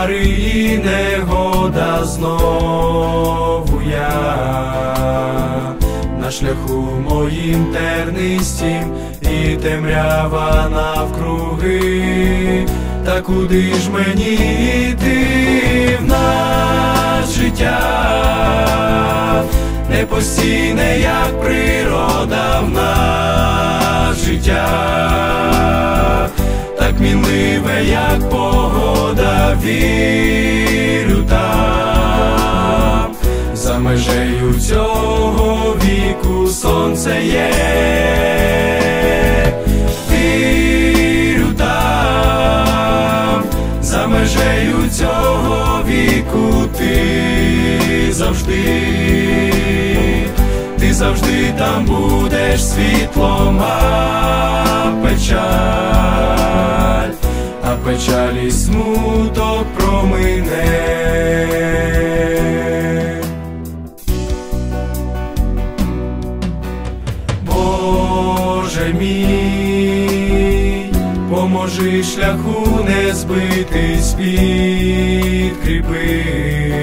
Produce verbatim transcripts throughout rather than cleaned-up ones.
хмари і негода, знову я на шляху моїм тернистім, і темрява навкруги. Та куди ж мені йти? В нас життя непостійне, як природа, в нас життя так мінливе, як погода. Вірю, там за межею цього віку сонце є. Вірю, там за межею цього віку ти завжди, ти завжди там будеш світлом, а печаль, а печаль і смуток промине. Боже мій, поможи шляху не збитись, підкріпи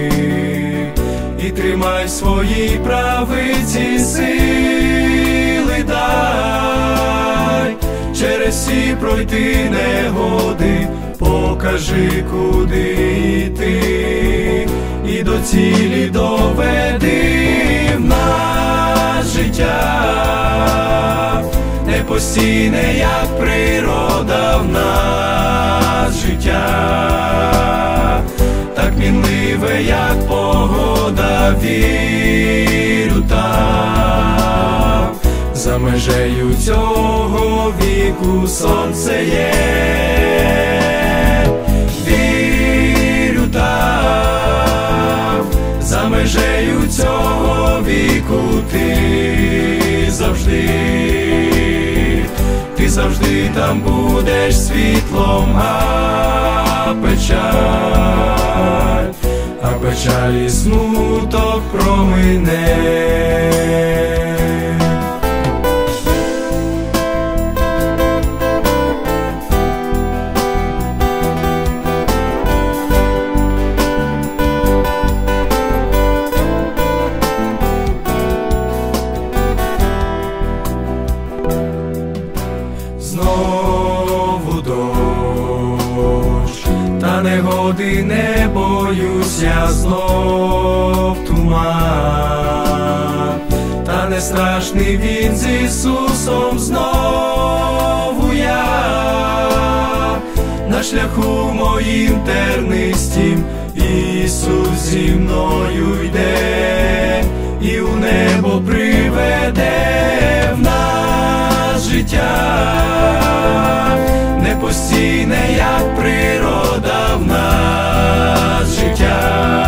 і тримай в своїй правиці сили, дай через всі пройти негоди, покажи, куди йти, і до цілі доведи. В нас життя непостійне, як природа, в нас життя так мінливе, як погода. Вірю, там за межею цього віку сонце є. Вірю, там за межею цього віку ти завжди, ти завжди там будеш світлом, а печаль, а печаль і смуток промине. Знову дощ та негоди, не боюсь я, знов туман, та не страшний він з Ісусом. Знову я на шляху моїм тернистім, Ісус зі мною йде і у небо приведе. В нас життя непостійне, як природа, в нас життя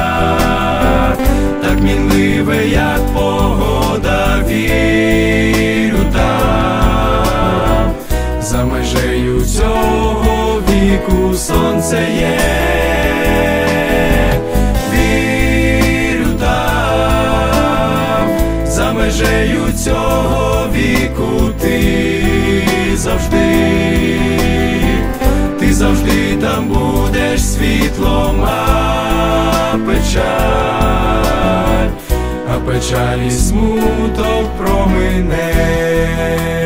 так мінливе, як погода. Вірю, там за межею цього віку сонце є. Вірю, там за межею цього віку ти завжди, ти завжди там будеш світлом, а печаль, а печаль і смуток промине.